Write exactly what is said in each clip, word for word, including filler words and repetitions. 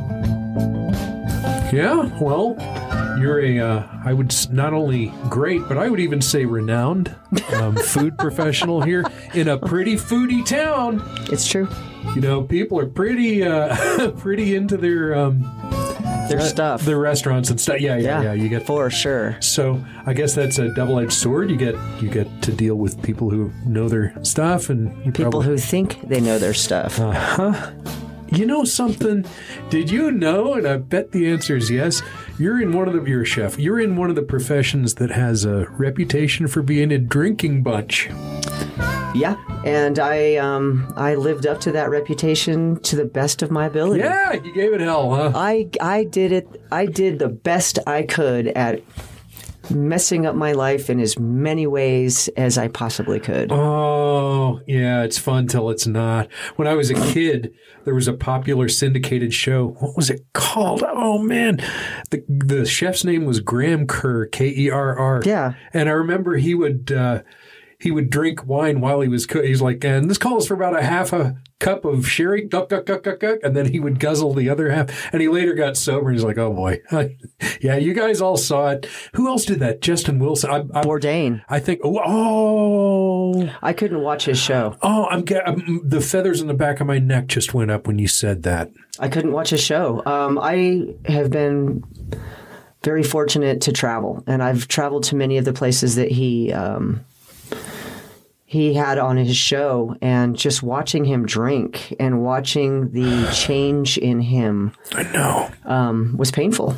Yeah, well, you're a, uh, I would s- not only great, but I would even say renowned um, food professional here in a pretty foodie town. It's true. You know, people are pretty, uh, pretty into their um, Their uh, stuff. their restaurants and stuff. Yeah, yeah, yeah. Yeah, You get for sure. So I guess that's a double-edged sword. You get you get to deal with people who know their stuff, and you People probably, who think they know their stuff. Uh-huh. You know something? Did you know? And I bet the answer is yes. You're in one of the. You're a chef. You're in one of the professions that has a reputation for being a drinking bunch. Yeah, and I um, I lived up to that reputation to the best of my ability. Yeah, you gave it hell, huh? I I did it. I did the best I could at messing up my life in as many ways as I possibly could. Oh, yeah, it's fun till it's not. When I was a kid, there was a popular syndicated show. What was it called? Oh, man. The the chef's name was Graham Kerr, K E R R. Yeah. And I remember he would uh, he would drink wine while he was cooking. He's like, and this calls for about a half a cup of sherry, duck, duck, duck, duck, duck, and then he would guzzle the other half. And he later got sober. He's like, oh, boy. Yeah, you guys all saw it. Who else did that? Justin Wilson. I, I, Bourdain. I think, oh, oh. I couldn't watch his show. Oh, I'm, get- I'm the feathers in the back of my neck just went up when you said that. I couldn't watch his show. Um, I have been very fortunate to travel, and I've traveled to many of the places that he um, he had on his show, and just watching him drink and watching the change in him I know. um, was painful.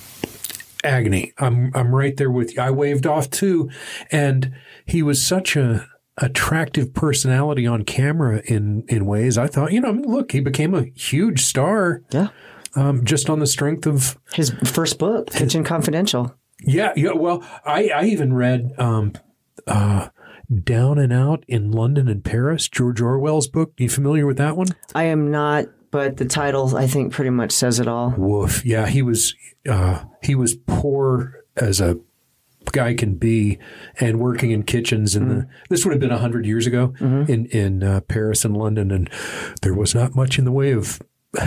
Agony. I'm I'm right there with you. I waved off too, and he was such a attractive personality on camera in in ways. I thought, you know, look, he became a huge star. Yeah. Um, just on the strength of His first book, Kitchen Confidential. yeah, yeah. Well, I I even read um, uh, Down and Out in London and Paris, George Orwell's book. You familiar with that one? I am not, but the title, I think, pretty much says it all. Woof. Yeah, he was uh, he was poor as a guy can be, and working in kitchens. And mm-hmm. this would have been a hundred years ago mm-hmm. in in uh, Paris and London, and there was not much in the way of.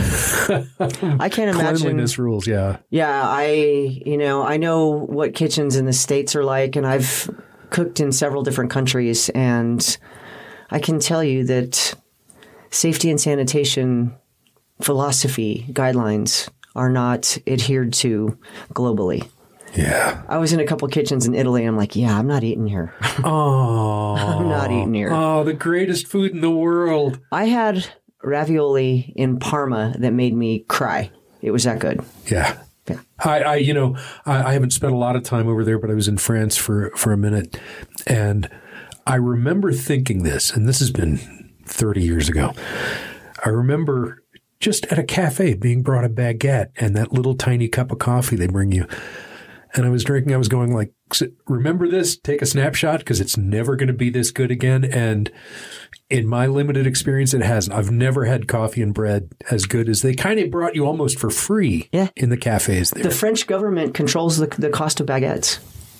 I can't imagine cleanliness rules. Yeah, yeah. I you know I know what kitchens in the States are like, and I've cooked in several different countries, and I can tell you that safety and sanitation philosophy guidelines are not adhered to globally. Yeah. I was in a couple kitchens in Italy, and I'm like, yeah, I'm not eating here. Oh. I'm not eating here. Oh, the greatest food in the world. I had ravioli in Parma that made me cry. It was that good. Yeah. Yeah. I, I you know, I, I haven't spent a lot of time over there, but I was in France for, for a minute, and I remember thinking this, and this has been thirty years ago. I remember just at a cafe being brought a baguette and that little tiny cup of coffee they bring you. And I was drinking, I was going like, remember this, take a snapshot, because it's never going to be this good again. And in my limited experience, it hasn't. I've never had coffee and bread as good as they kind of brought you almost for free yeah. in the cafes there. The French government controls the, the cost of baguettes.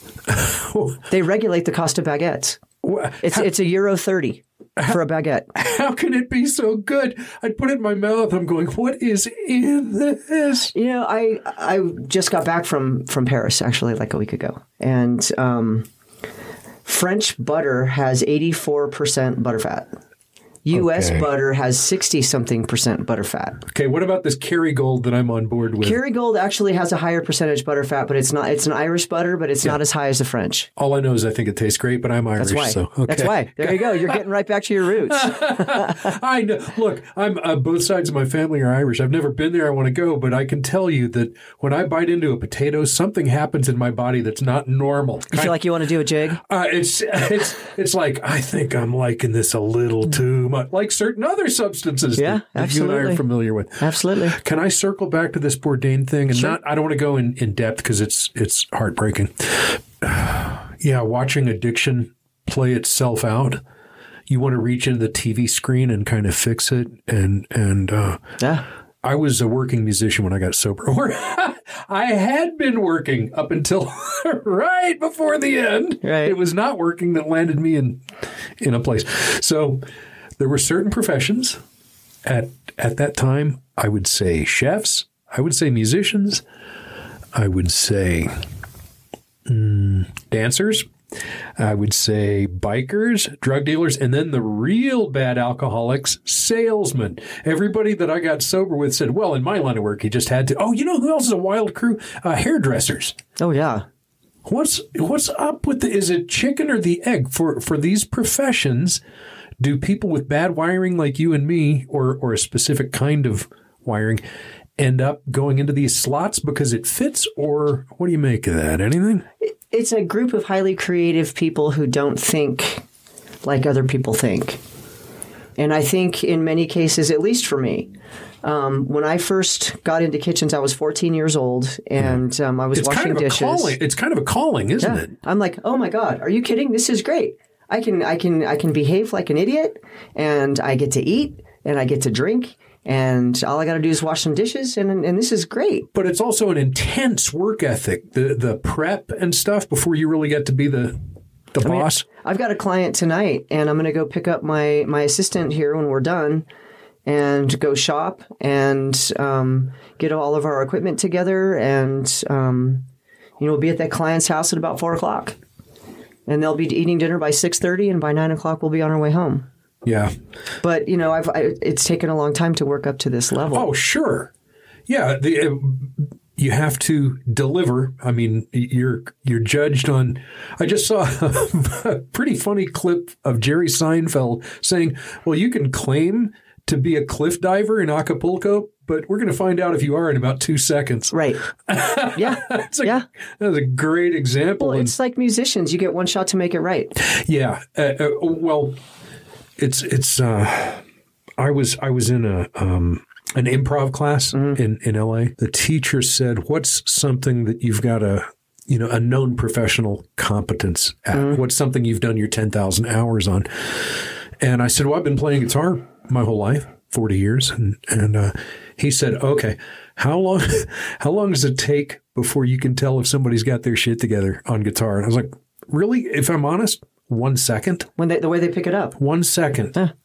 They regulate the cost of baguettes. It's, it's a euro thirty. For a baguette. How can it be so good? I'd put it in my mouth. I'm going, what is in this? You know, I I just got back from, from Paris, actually, like a week ago. And um, French butter has eighty-four percent butterfat. U S okay. butter has sixty-something percent butterfat. Okay, what about this Kerrygold that I'm on board with? Kerrygold actually has a higher percentage butterfat, but it's not. It's an Irish butter, but it's yeah. not as high as the French. All I know is I think it tastes great, but I'm Irish. That's why. So, okay. That's why. There you go. You're getting right back to your roots. I know. Look, I'm uh, both sides of my family are Irish. I've never been there. I want to go, but I can tell you that when I bite into a potato, something happens in my body that's not normal. You feel I, like you want to do a jig? Uh, it's it's it's like I think I'm liking this a little too much, like certain other substances yeah, that, that you and I are familiar with. Absolutely. Can I circle back to this Bourdain thing? And sure. not, I don't want to go in, in depth because it's it's heartbreaking. Yeah, watching addiction play itself out. You want to reach into the T V screen and kind of fix it. And and uh, yeah. I was a working musician when I got sober. I had been working up until right before the end. Right. It was not working that landed me in in a place. So there were certain professions at at that time, I would say chefs, I would say musicians. I would say mm, dancers. I would say bikers, drug dealers, and then the real bad alcoholics, salesmen. Everybody that I got sober with said, well, in my line of work, you just had to. Oh, you know who else is a wild crew? Uh, hairdressers. Oh, yeah. What's what's up with the, is it chicken or the egg? For for these professions, do people with bad wiring like you and me, or or a specific kind of wiring, end up going into these slots because it fits, or what do you make of that? Anything? It's a group of highly creative people who don't think like other people think. And I think in many cases, at least for me, um, when I first got into kitchens, I was fourteen years old, and um, I was it's washing kind of dishes. A calling. It's kind of a calling, isn't yeah. it? I'm like, oh my God, are you kidding? This is great. I can, I can, I can behave like an idiot, and I get to eat, and I get to drink. And all I got to do is wash some dishes, and and this is great. But it's also an intense work ethic, the the prep and stuff before you really get to be the the I boss. mean, I've got a client tonight, and I'm going to go pick up my, my assistant here when we're done and go shop and um, get all of our equipment together. And, um, you know, we'll be at that client's house at about four o'clock. And they'll be eating dinner by six thirty, and by nine o'clock we'll be on our way home. Yeah. But, you know, I've I, it's taken a long time to work up to this level. Oh, sure. Yeah. The, uh, you have to deliver. I mean, you're you're judged on. I just saw a pretty funny clip of Jerry Seinfeld saying, well, you can claim to be a cliff diver in Acapulco, but we're going to find out if you are in about two seconds. Right. Yeah. That's a, yeah. That's a great example. Well, it's like musicians. You get one shot to make it right. Yeah. Uh, uh, well, it's it's. Uh, I was I was in a um, an improv class mm-hmm. in in L A. The teacher said, "What's something that you've got a you know a known professional competence at? Mm-hmm. What's something you've done your ten thousand hours on?" And I said, "Well, I've been playing guitar my whole life, forty years." And and uh, he said, "Okay, how long how long does it take before you can tell if somebody's got their shit together on guitar?" And I was like, "Really? If I'm honest." One second. When they, the way they pick it up. One second. Huh.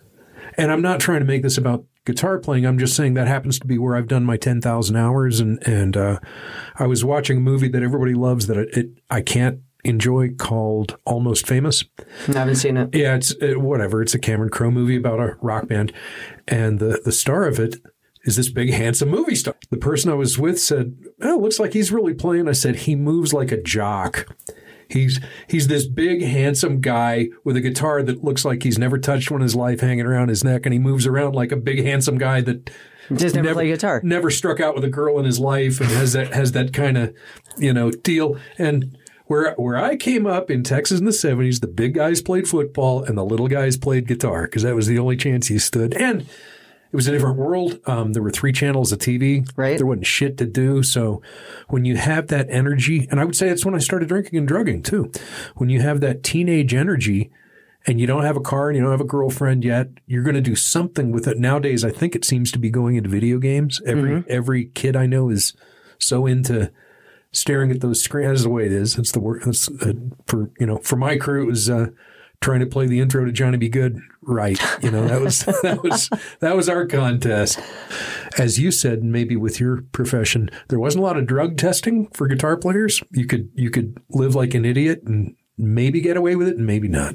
And I'm not trying to make this about guitar playing. I'm just saying that happens to be where I've done my ten thousand hours. And, and uh, I was watching a movie that everybody loves that it, it I can't enjoy called Almost Famous. I haven't seen it. Yeah, it's it, whatever. It's a Cameron Crowe movie about a rock band. And the, the star of it is this big, handsome movie star. The person I was with said, "Oh, it looks like he's really playing." I said, "He moves like a jock." He's he's this big, handsome guy with a guitar that looks like he's never touched one in his life hanging around his neck, and he moves around like a big, handsome guy that just never, never played guitar, never struck out with a girl in his life, and has that has that kind of you know deal. And where where I came up in Texas in the seventies, the big guys played football and the little guys played guitar because that was the only chance you stood. And it was a different world. Um, there were three channels of T V. Right. There wasn't shit to do. So when you have that energy, and I would say that's when I started drinking and drugging too. When you have that teenage energy and you don't have a car and you don't have a girlfriend yet, you're going to do something with it. Nowadays, I think it seems to be going into video games. Every mm-hmm. every kid I know is so into staring at those screens. That's the way it is. It's the work. That's uh, for you know for my crew. It was. Uh, trying to play the intro to Johnny B. Good right. You know, that was that was that was our contest. As you said, maybe with your profession, there wasn't a lot of drug testing for guitar players. You could you could live like an idiot and maybe get away with it and maybe not.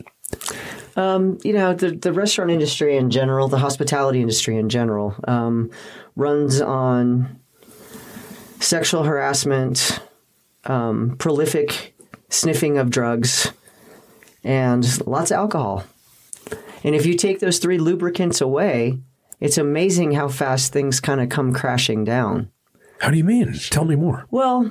Um, you know, the the restaurant industry in general, the hospitality industry in general, um, runs on sexual harassment, um, prolific sniffing of drugs, and lots of alcohol. And if you take those three lubricants away, it's amazing how fast things kind of come crashing down. How do you mean? Tell me more. Well,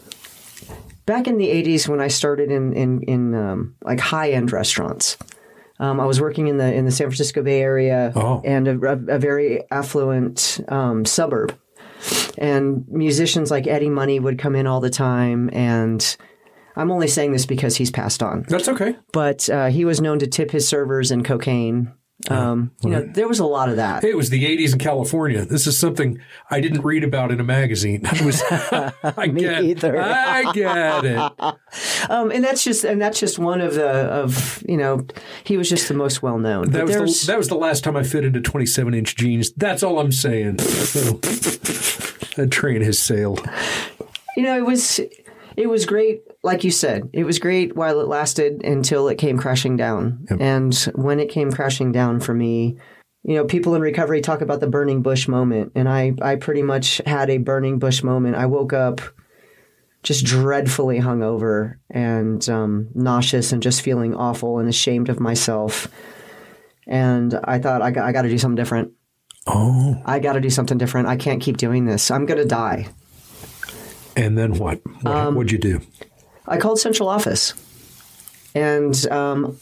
back in the eighties when I started in in, in um, like high-end restaurants, um, I was working in the in the San Francisco Bay Area oh. and a, a, a very affluent um, suburb. And musicians like Eddie Money would come in all the time, and I'm only saying this because he's passed on. That's okay. But uh, he was known to tip his servers in cocaine. Um, you know, there was a lot of that. Hey, it was the eighties in California. This is something I didn't read about in a magazine. I was, I Me get, either. I get it. Um, and that's just and that's just one of the of you know he was just the most well known. That was the, that was the last time I fit into twenty-seven inch jeans. That's all I'm saying. So. That train has sailed. You know, it was it was great, like you said. It was great while it lasted until it came crashing down. Yep. And when it came crashing down for me, you know, people in recovery talk about the burning bush moment. And I, I pretty much had a burning bush moment. I woke up just dreadfully hungover and um, nauseous and just feeling awful and ashamed of myself. And I thought, I got, I got to do something different. Oh. I got to do something different. I can't keep doing this. I'm going to die. And then what? what um, what'd you do? I called central office. And um,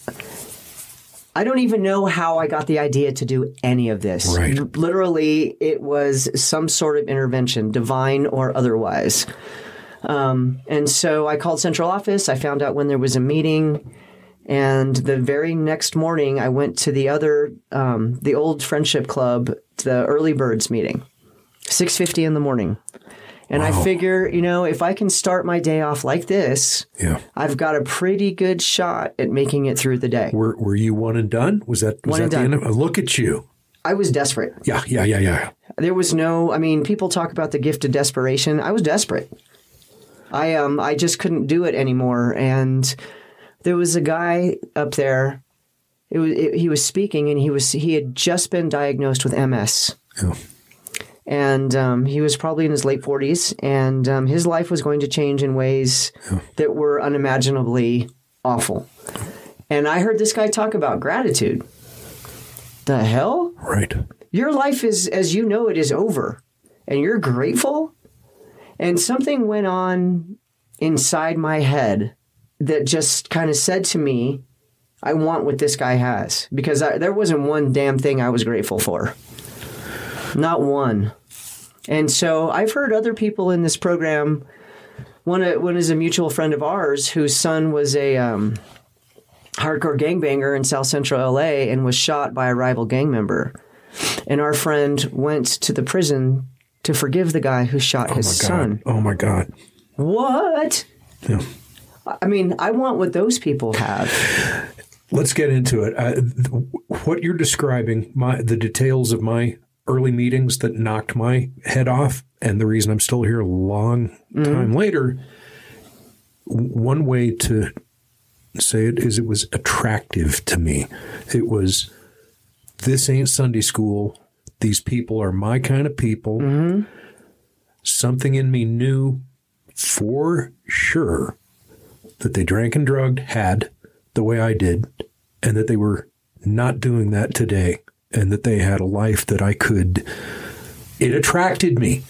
I don't even know how I got the idea to do any of this. Right. L- literally, it was some sort of intervention, divine or otherwise. Um, and so I called central office. I found out when there was a meeting. And the very next morning, I went to the other, um, the old Friendship Club, the early birds meeting, six fifty in the morning. And wow. I figure, you know, if I can start my day off like this, yeah. I've got a pretty good shot at making it through the day. Were Were you one and done? Was that was one that and the done. end of, look at you. I was desperate. Yeah, yeah, yeah, yeah. There was no, I mean, people talk about the gift of desperation. I was desperate. I um I just couldn't do it anymore. And there was a guy up there. It was it, he was speaking, and he was he had just been diagnosed with M S. Yeah. And um, he was probably in his late forties, and um, his life was going to change in ways yeah. that were unimaginably awful. And I heard this guy talk about gratitude. The hell? Right. Your life is, as you know it, is over, and you're grateful? And something went on inside my head that just kind of said to me, I want what this guy has. Because I, there wasn't one damn thing I was grateful for. Not one. And so I've heard other people in this program, one, one is a mutual friend of ours whose son was a um, hardcore gangbanger in South Central L A and was shot by a rival gang member. And our friend went to the prison to forgive the guy who shot oh his my son. God. Oh, my God. What? Yeah. I mean, I want what those people have. Let's get into it. Uh, th- what you're describing, my the details of my early meetings that knocked my head off, and the reason I'm still here a long time mm-hmm. later, one way to say it is it was attractive to me. It was, this ain't Sunday school. These people are my kind of people. Mm-hmm. Something in me knew for sure that they drank and drugged, had the way I did, and that they were not doing that today, and that they had a life that I could, it attracted me.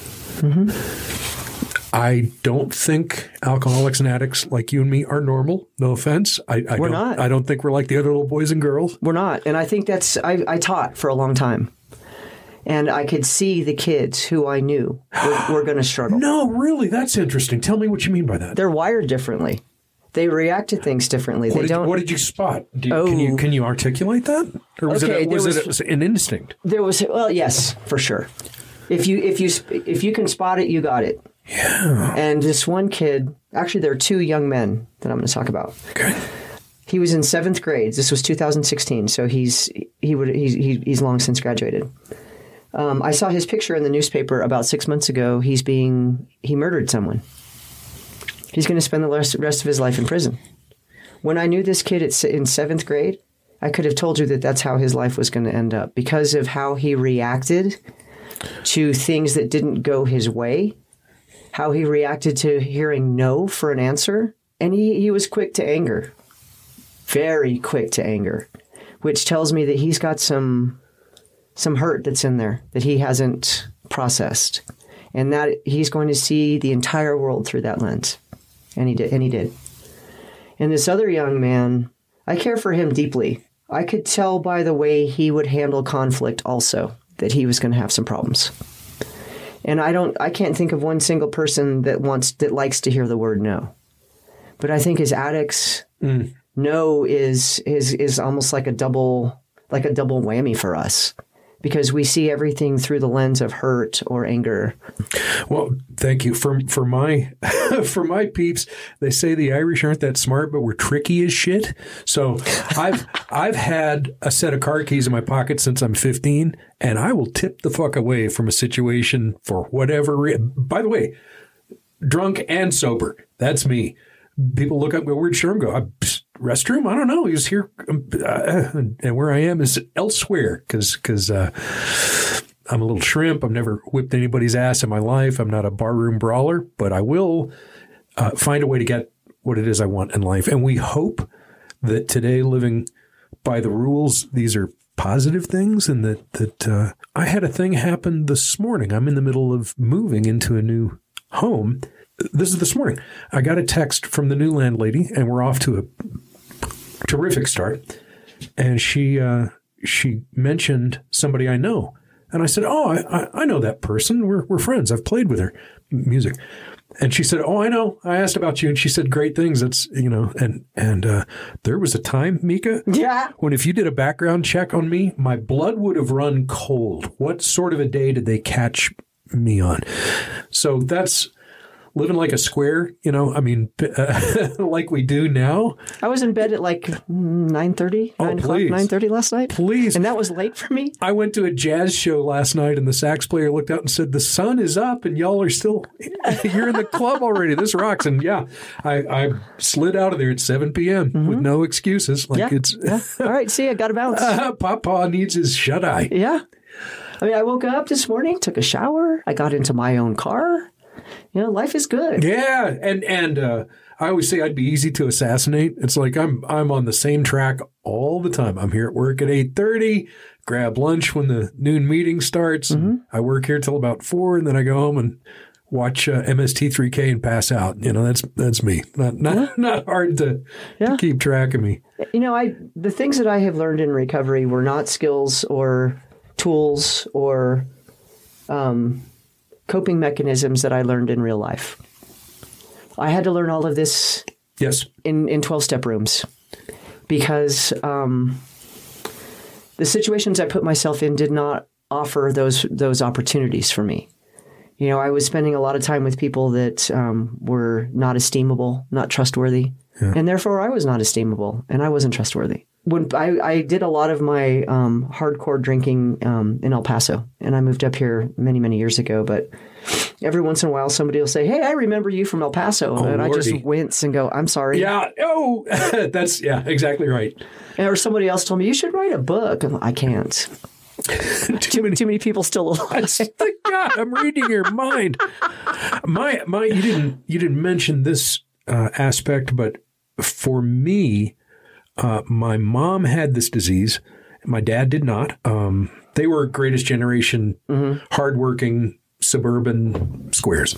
Mm-hmm. I don't think alcoholics and addicts like you and me are normal. No offense. I, I we're don't, not. I don't think we're like the other little boys and girls. We're not. And I think that's, I, I taught for a long time. And I could see the kids who I knew were, were going to struggle. No, really? That's interesting. Tell me what you mean by that. They're wired differently. They react to things differently. What, they did, don't, you, what did you spot? Do you, oh, can you can you articulate that, or was okay, it a, was, was, it a, an instinct? There was well, yes, for sure. If you if you if you can spot it, you got it. Yeah. And this one kid, actually, there are two young men that I'm going to talk about. Okay. He was in seventh grade. This was two thousand sixteen, so he's he would he's he, he's long since graduated. Um, I saw his picture in the newspaper about six months ago. He's being he murdered someone. He's going to spend the rest, rest of his life in prison. When I knew this kid at, in seventh grade, I could have told you that that's how his life was going to end up because of how he reacted to things that didn't go his way, how he reacted to hearing no for an answer, and he, he was quick to anger, very quick to anger, which tells me that he's got some some hurt that's in there that he hasn't processed, and that he's going to see the entire world through that lens, and he did, and he did. And this other young man, I care for him deeply. I could tell by the way he would handle conflict also that he was going to have some problems. And I don't, I can't think of one single person that wants, that likes to hear the word no. But I think as addicts, mm. no is, is, is almost like a double, like a double whammy for us. because we see everything through the lens of hurt or anger. Well, thank you. For for my for my peeps, they say the Irish aren't that smart, but we're tricky as shit. So I've I've had a set of car keys in my pocket since I'm fifteen, and I will tip the fuck away from a situation for whatever reason. By the way, drunk and sober. That's me. People look up, go, where'd Sherm go? I, psst, restroom? I don't know. He was here. Um, uh, and where I am is elsewhere because because uh, I'm a little shrimp. I've never whipped anybody's ass in my life. I'm not a barroom brawler, but I will uh, find a way to get what it is I want in life. And we hope that today, living by the rules, these are positive things, and that, that uh, I had a thing happen this morning. I'm in the middle of moving into a new home. This is this morning. I got a text from the new landlady, and we're off to a terrific start. And she uh, she mentioned somebody I know, and I said, "Oh, I, I know that person. We're we're friends. I've played with her music." And she said, "Oh, I know. I asked about you," and she said great things. That's you know, and and uh, there was a time, Mika, yeah, when if you did a background check on me, my blood would have run cold. What sort of a day did they catch me on? So that's. Living like a square, you know, I mean, uh, like we do now. I was in bed at like nine thirty, oh, nine o'clock, nine thirty last night. Please. And that was late for me. I went to a jazz show last night, and the sax player looked out and said, "The sun is up and y'all are still, you're in the club already. This rocks." And yeah, I, I slid out of there at seven p.m. Mm-hmm. with no excuses. Like yeah. it's yeah. All right, see, I got to bounce. Uh, Papa needs his shut-eye. Yeah. I mean, I woke up this morning, took a shower. I got into my own car. You know, life is good. Yeah, and and uh, I always say I'd be easy to assassinate. It's like I'm I'm on the same track all the time. I'm here at work at eight thirty, grab lunch when the noon meeting starts. Mm-hmm. I work here till about four, and then I go home and watch uh, M S T three K and pass out. You know, that's that's me. Not not yeah. not hard to, yeah. to keep track of me. You know, I the things that I have learned in recovery were not skills or tools or um coping mechanisms that I learned in real life. I had to learn all of this yes. in, in twelve-step rooms because um, the situations I put myself in did not offer those those opportunities for me. You know, I was spending a lot of time with people that um, were not esteemable, not trustworthy, yeah. and therefore I was not esteemable and I wasn't trustworthy. When I, I did a lot of my um, hardcore drinking um, in El Paso, and I moved up here many, many years ago. But every once in a while, somebody will say, "Hey, I remember you from El Paso," oh, and Lordy. I just wince and go, "I'm sorry." Yeah. Oh, that's yeah, exactly right. And, or somebody else told me you should write a book. I'm, I can't. too, too many, too many people still alive. God, I'm reading your mind. My my, you didn't you didn't mention this uh, aspect, but for me. Uh, my mom had this disease. My dad did not. Um, they were greatest generation, mm-hmm. hardworking, suburban squares.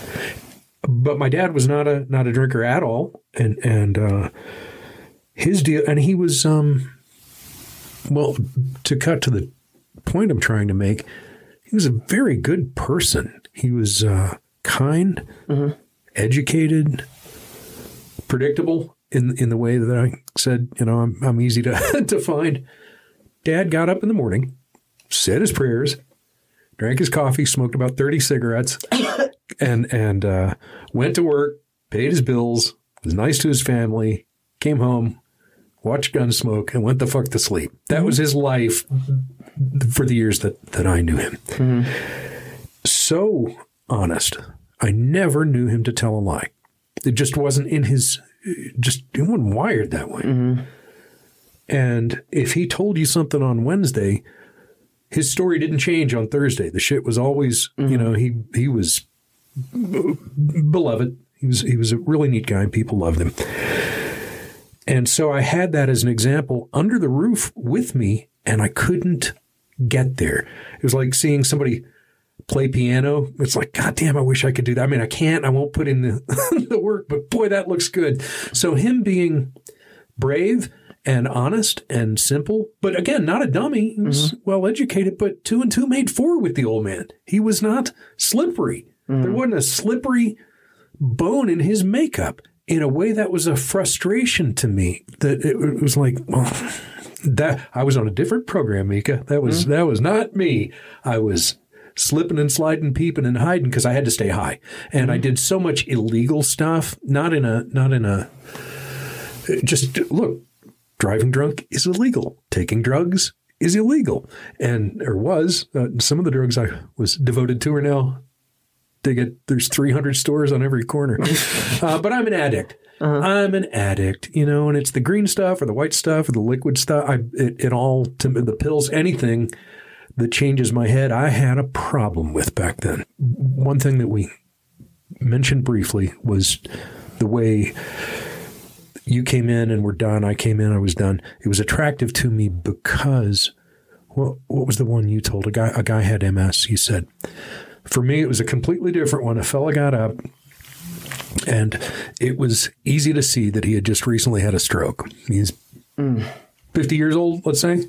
But my dad was not a not a drinker at all, and and uh, his deal. And he was, um, well, to cut to the point I'm trying to make, he was a very good person. He was uh, kind, mm-hmm. educated, predictable. In in the way that I said, you know, I'm I'm easy to to find. Dad got up in the morning, said his prayers, drank his coffee, smoked about thirty cigarettes, and and uh, went to work, paid his bills, was nice to his family, came home, watched Gunsmoke, and went the fuck to sleep. That mm-hmm. was his life for the years that, that I knew him. Mm-hmm. So honest. I never knew him to tell a lie. It just wasn't in his... Just he wasn't wired that way. Mm-hmm. And if he told you something on Wednesday, his story didn't change on Thursday. The shit was always, mm-hmm. you know, he he was beloved. He was he was a really neat guy, and people loved him. And so I had that as an example under the roof with me, and I couldn't get there. It was like seeing somebody play piano. It's like, God damn, I wish I could do that. I mean, I can't. I won't put in the, the work, but boy, that looks good. So him being brave and honest and simple, but again, not a dummy. He was mm-hmm. well educated, but two and two made four with the old man. He was not slippery. Mm-hmm. There wasn't a slippery bone in his makeup in a way that was a frustration to me. That it, it was like, well, That I was on a different program, Mika. That was mm-hmm. that was not me. I was slipping and sliding, peeping and hiding because I had to stay high, and mm-hmm. I did so much illegal stuff. Not in a not in a just look. Driving drunk is illegal. Taking drugs is illegal, and or was uh, some of the drugs I was devoted to are now. They get there's three hundred stores on every corner, uh, but I'm an addict. Uh-huh. I'm an addict, you know, and it's the green stuff or the white stuff or the liquid stuff. I, it, it all, to the pills, anything that changes my head, I had a problem with back then. One thing that we mentioned briefly was the way you came in and were done. I came in, I was done. It was attractive to me because, well, what was the one you told? A guy, a guy had M S, you said. For me, it was a completely different one. A fella got up. And it was easy to see that he had just recently had a stroke. He's mm. fifty years old, let's say.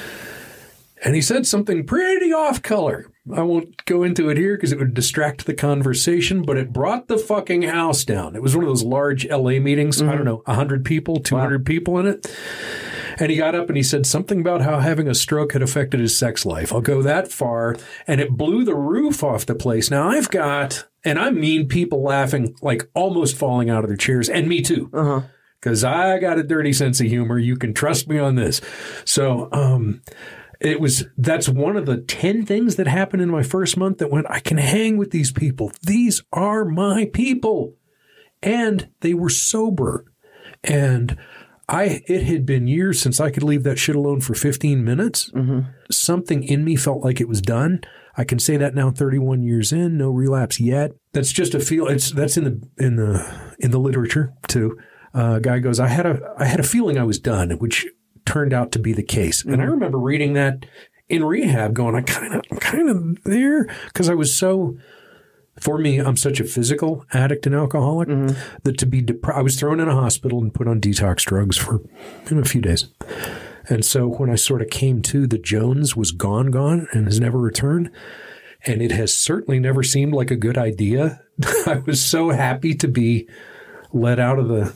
And he said something pretty off color. I won't go into it here because it would distract the conversation, but it brought the fucking house down. It was one of those large L A meetings. Mm-hmm. I don't know, one hundred people, two hundred wow. people in it. And he got up and he said something about how having a stroke had affected his sex life. I'll go that far. And it blew the roof off the place. Now, I've got, and I mean people laughing, like almost falling out of their chairs, and me too. Uh-huh. Because I got a dirty sense of humor. You can trust me on this. So um, it was, that's one of the ten things that happened in my first month that went, I can hang with these people. These are my people. And they were sober. And I, it had been years since I could leave that shit alone for fifteen minutes. Mm-hmm. Something in me felt like it was done. I can say that now, thirty-one years in, no relapse yet. That's just a feel. It's that's in the in the in the literature too. Uh, a guy goes, I had a I had a feeling I was done, which turned out to be the case. Mm-hmm. And I remember reading that in rehab, going, I kind of I'm kind of there because I was so. For me, I'm such a physical addict and alcoholic mm-hmm. that to be depri- I was thrown in a hospital and put on detox drugs for you know, a few days. And so when I sort of came to, the Jones was gone, gone, and has never returned. And it has certainly never seemed like a good idea. I was so happy to be let out of the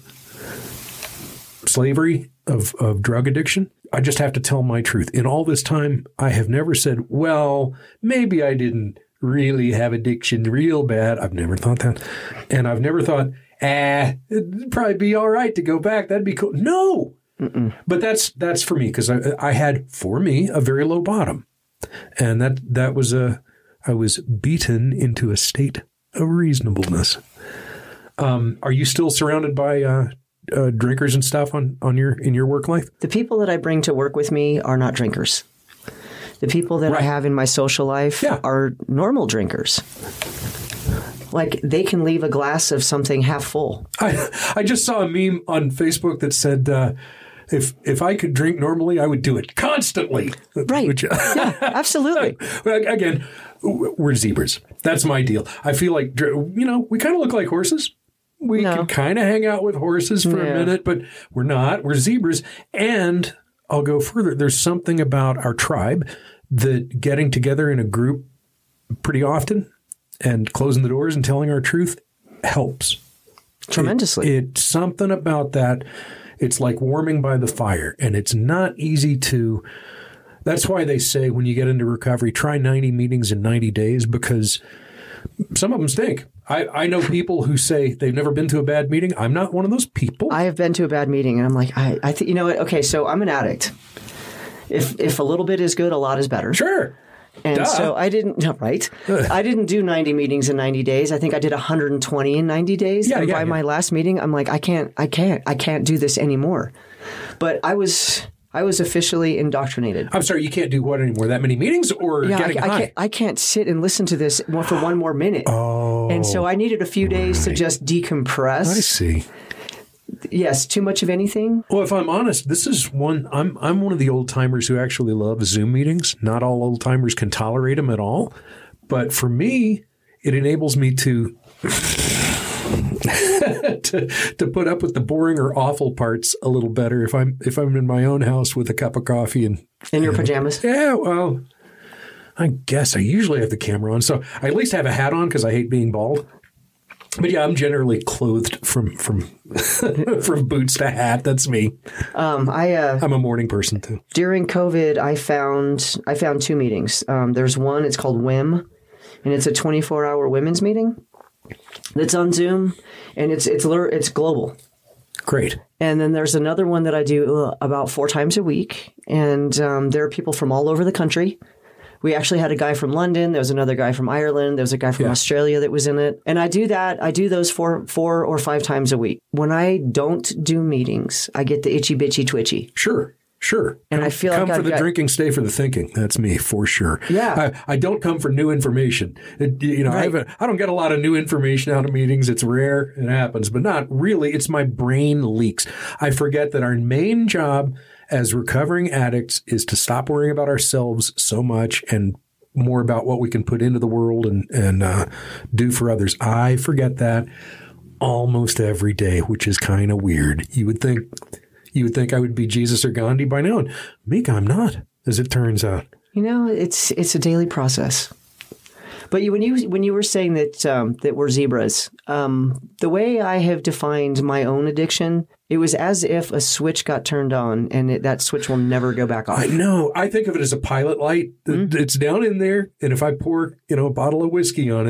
slavery of, of drug addiction. I just have to tell my truth. In all this time, I have never said, well, maybe I didn't really have addiction real bad. I've never thought that. And I've never thought, ah, it'd probably be all right to go back. That'd be cool. No. Mm-mm. But that's that's for me because I, I had, for me, a very low bottom. And that that was a, I was beaten into a state of reasonableness. Um, are you still surrounded by uh, uh, drinkers and stuff on, on your in your work life? The people that I bring to work with me are not drinkers. The people that right. I have in my social life yeah. are normal drinkers. Like they can leave a glass of something half full. I, I just saw a meme on Facebook that said, uh, if if I could drink normally, I would do it constantly. Right. Which, yeah, absolutely. Again, we're zebras. That's my deal. I feel like, you know, we kind of look like horses. We no. can kind of hang out with horses for yeah. a minute, but we're not. We're zebras. And I'll go further. There's something about our tribe that getting together in a group pretty often and closing the doors and telling our truth helps. Tremendously. It, it's something about that. It's like warming by the fire, and it's not easy to. That's why they say when you get into recovery, try ninety meetings in ninety days because some of them stink. I, I know people who say they've never been to a bad meeting. I'm not one of those people. I have been to a bad meeting, and I'm like, I, I think, you know what? Okay, so I'm an addict. If if a little bit is good, a lot is better. Sure. And Duh. so I didn't, right? I didn't do ninety meetings in ninety days. I think I did one hundred twenty in ninety days. Yeah, and yeah, by yeah. my last meeting, I'm like, I can't, I can't, I can't do this anymore. But I was, I was officially indoctrinated. I'm sorry, you can't do what anymore? That many meetings or yeah, getting I, I high? Can't, I can't sit and listen to this for one more minute. Oh. And so I needed a few days right. to just decompress. I see. Yes, too much of anything? Well, if I'm honest, this is one, I'm I'm one of the old timers who actually love Zoom meetings. Not all old timers can tolerate them at all. But for me, it enables me to, to to put up with the boring or awful parts a little better if I'm if I'm in my own house with a cup of coffee and in your pajamas. Yeah, well, I guess I usually have the camera on, so I at least have a hat on because I hate being bald. But yeah, I'm generally clothed from from from boots to hat. That's me. Um, I uh, I'm a morning person too. During COVID, I found I found two meetings. Um, there's one. It's called W I M, and it's a twenty-four hour women's meeting. That's on Zoom, and it's it's it's global. Great. And then there's another one that I do about four times a week, and um, there are people from all over the country. We actually had a guy from London. There was another guy from Ireland. There was a guy from yeah. Australia that was in it. And I do that. I do those four, four or five times a week. When I don't do meetings, I get the itchy bitchy twitchy. Sure. Sure. And come, I feel come like for I've the got, drinking, stay for the thinking. That's me for sure. Yeah. I, I don't come for new information. It, you know, right. I, have a, I don't get a lot of new information out of meetings. It's rare. It happens, but not really. It's my brain leaks. I forget that our main job as recovering addicts is to stop worrying about ourselves so much and more about what we can put into the world and, and uh, do for others. I forget that almost every day, which is kind of weird. You would think you would think I would be Jesus or Gandhi by now. And Mika, I'm not, as it turns out. You know, it's it's a daily process. But you, when you when you were saying that um, that we're zebras, um, the way I have defined my own addiction, it was as if a switch got turned on, and it, that switch will never go back off. I know. I think of it as a pilot light. Mm-hmm. It's down in there, and if I pour, you know, a bottle of whiskey on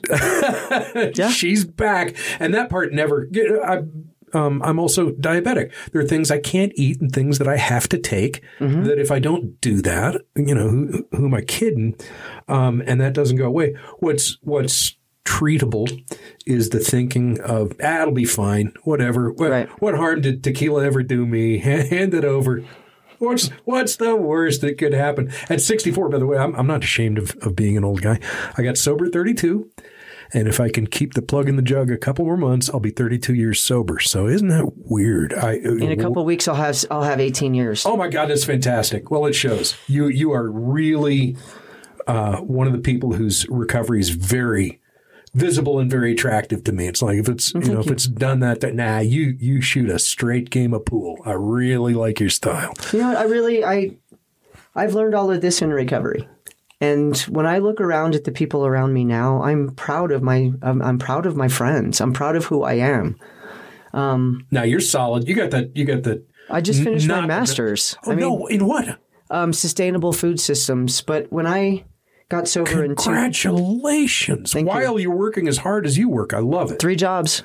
it, yeah. she's back. And that part never. I, um, I'm also diabetic. There are things I can't eat and things that I have to take. Mm-hmm. That if I don't do that, you know, who, who am I kidding? Um, and that doesn't go away. What's what's treatable is the thinking of, ah, it'll be fine, whatever. What, right. what harm did tequila ever do me? Hand it over. What's what's the worst that could happen? At sixty-four, by the way, I'm, I'm not ashamed of, of being an old guy. I got sober at thirty-two. And if I can keep the plug in the jug a couple more months, I'll be thirty-two years sober. So isn't that weird? I, in a couple of weeks, I'll have I'll have eighteen years. Oh, my God, that's fantastic. Well, it shows. You, you are really uh, one of the people whose recovery is very visible and very attractive to me. It's like if it's you know you. if it's done that, that nah, you you shoot a straight game of pool. I really like your style. You know what? I really I I've learned all of this in recovery. And when I look around at the people around me now, I'm proud of my I'm, I'm proud of my friends. I'm proud of who I am. Um, now you're solid. You got that. You got that. I just finished n- my master's. Oh I mean, no! In what? Um, sustainable food systems. But when I got sober in two, congratulations! While you. you're working as hard as you work, I love it. Three jobs.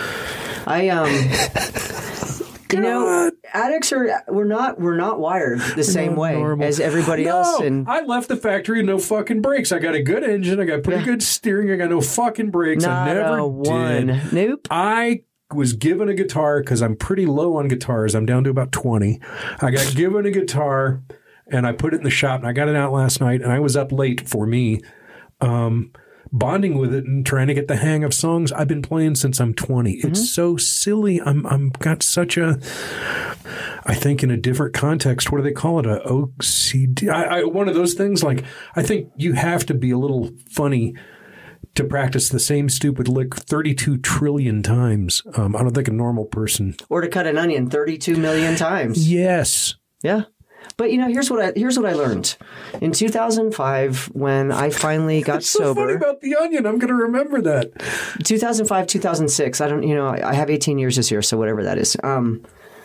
I um. You know, addicts are we're not we're not wired the same way normal. as everybody no, else. And I left the factory with no fucking brakes. I got a good engine. I got pretty yeah. good steering. I got no fucking brakes. Not I never a one. did. Nope. I was given a guitar because I'm pretty low on guitars. I'm down to about twenty. I got given a guitar and I put it in the shop and I got it out last night and I was up late for me. Um, bonding with it and trying to get the hang of songs I've been playing since I'm twenty. Mm-hmm. It's so silly. I'm I'm got such a, I think in a different context, what do they call it? A O C D? I, I, one of those things. Like I think you have to be a little funny to practice the same stupid lick thirty-two trillion times. Um, I don't think a normal person. Or to cut an onion thirty-two million times. Yes. Yeah. But, you know, here's what I here's what I learned. In two thousand five, when I finally got What's so sober. funny about the onion? I'm going to remember that. two thousand five, two thousand six. I don't, you know, I have eighteen years this year, so whatever that is. Um,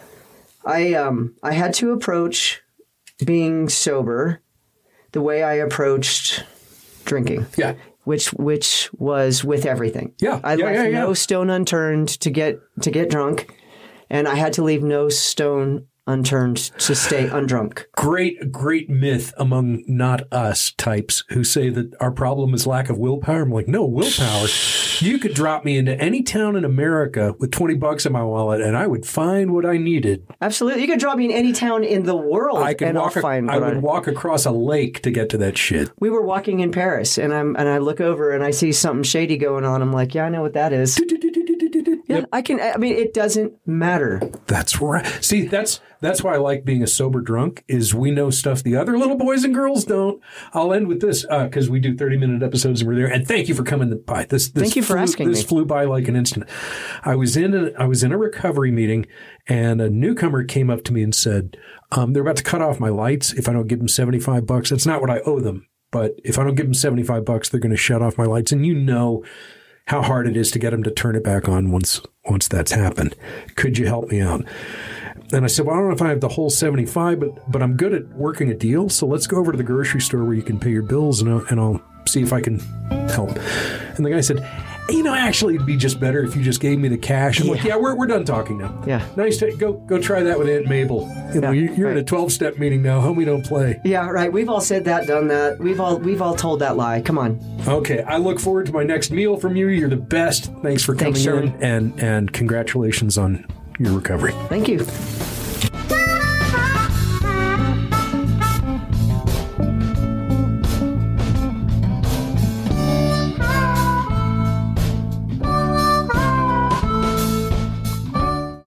I um, I had to approach being sober the way I approached drinking. Yeah. Which which was with everything. Yeah. I yeah, left yeah, yeah. no stone unturned to get to get drunk, and I had to leave no stone unturned to stay undrunk. Great, great myth among not us types who say that our problem is lack of willpower. I'm like, no, willpower. You could drop me into any town in America with twenty bucks in my wallet and I would find what I needed. Absolutely. You could drop me in any town in the world I could and walk I'll find a, what I would I... walk across a lake to get to that shit. We were walking in Paris and I'm and I look over and I see something shady going on. I'm like, yeah, I know what that is. Yeah, yep. I can. I mean, it doesn't matter. That's right. See, that's that's why I like being a sober drunk. Is we know stuff the other little boys and girls don't. I'll end with this because uh, we do thirty minute episodes and we're there. And thank you for coming by. This, this thank you for flew, asking This me. flew by like an instant. I was in a, I was in a recovery meeting, and a newcomer came up to me and said, um, "They're about to cut off my lights if I don't give them seventy five bucks. That's not what I owe them, but if I don't give them seventy five bucks, they're going to shut off my lights." And you know. how hard it is to get them to turn it back on once once that's happened. Could you help me out? And I said, well, I don't know if I have the whole seventy-five, but but I'm good at working a deal. So let's go over to the grocery store where you can pay your bills, and I'll, and I'll see if I can help. And the guy said, you know, actually, it'd be just better if you just gave me the cash. I'm yeah. like, yeah, we're we're done talking now. Yeah. Nice to go go try that with Aunt Mabel. You know, yeah, you're right. in a twelve-step meeting now. Homie, don't play. Yeah, right. We've all said that, done that. We've all we've all told that lie. Come on. Okay. I look forward to my next meal from you. You're the best. Thanks for coming Thanks, in, and and congratulations on your recovery. Thank you.